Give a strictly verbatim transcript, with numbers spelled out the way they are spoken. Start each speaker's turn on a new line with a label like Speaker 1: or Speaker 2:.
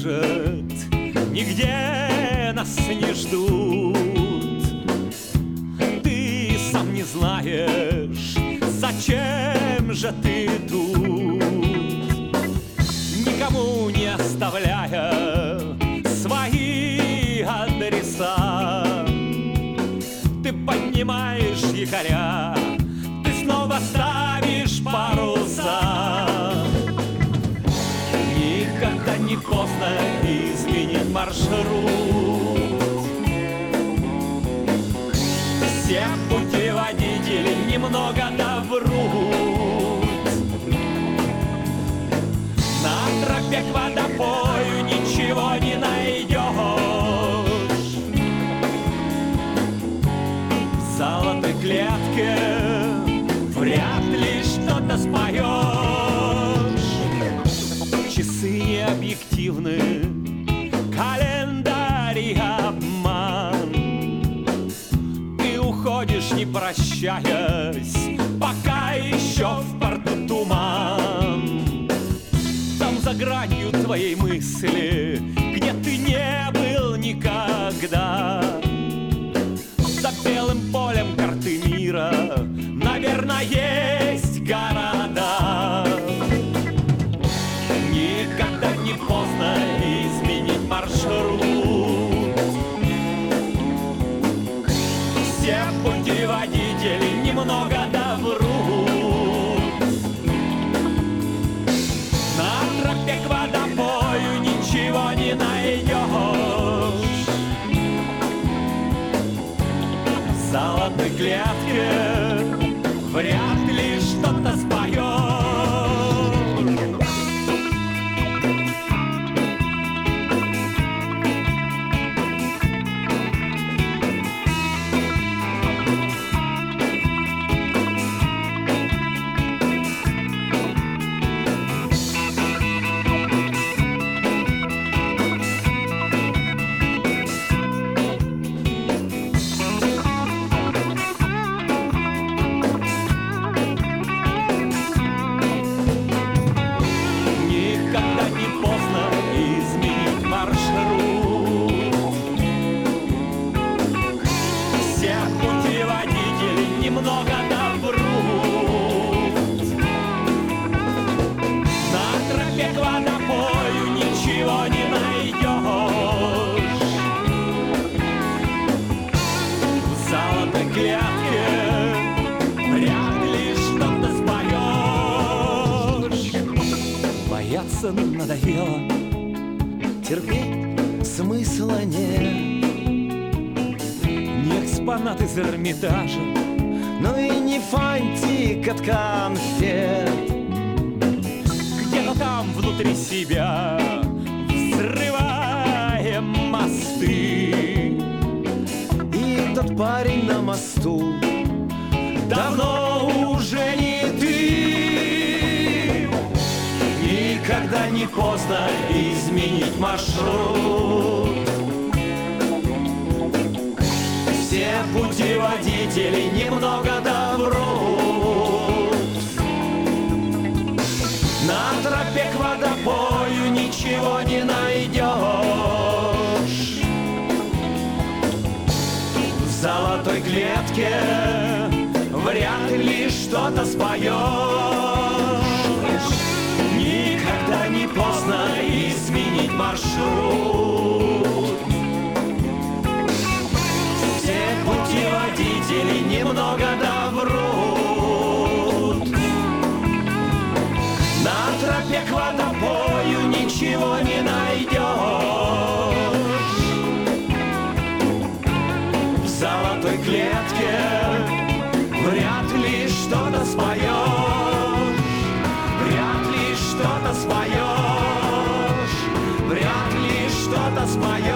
Speaker 1: может, нигде нас не ждут. Ты сам не знаешь, зачем же ты тут, никому не оставляя свои адреса. Ты поднимаешь якоря, ты снова ставишь паруса. Никогда не поздно изменить маршрут. Все путеводители немного доврут. На тропе к водопою ничего не найдешь. В золотой клетке вряд ли что-то споешь. Часы не объективны, календарь и обман. Ты уходишь, не прощаясь, пока еще в порту туман. Там за гранью твоей мысли, где ты не был никогда. За белым полем карты мира, наверное, есть города. Никогда не поздно изменить маршрут. Все путеводители немного доврут. На тропе к водопою ничего не найдешь. В золотой клетке вряд ли что-то споешь. Немного доврут. На тропе к водопою ничего не найдешь. В золотой клетке вряд ли что-то споешь.
Speaker 2: Бояться надоело, терпеть смысла нет.
Speaker 1: Не экспонат из Эрмитажа,
Speaker 2: но и не фантик от конфет.
Speaker 1: где-то там внутри себя взрываем мосты.
Speaker 2: И тот парень на мосту давно уже не ты.
Speaker 1: Никогда не поздно изменить маршрут. Все путеводители немного доврут. На тропе к водопою ничего не найдешь. В золотой клетке вряд ли что-то споешь. Никогда не поздно изменить маршрут. Путеводители немного доврут. На тропе к водопою ничего не найдешь. В золотой клетке вряд ли что-то споешь. Вряд ли что-то споешь. Вряд ли что-то споешь.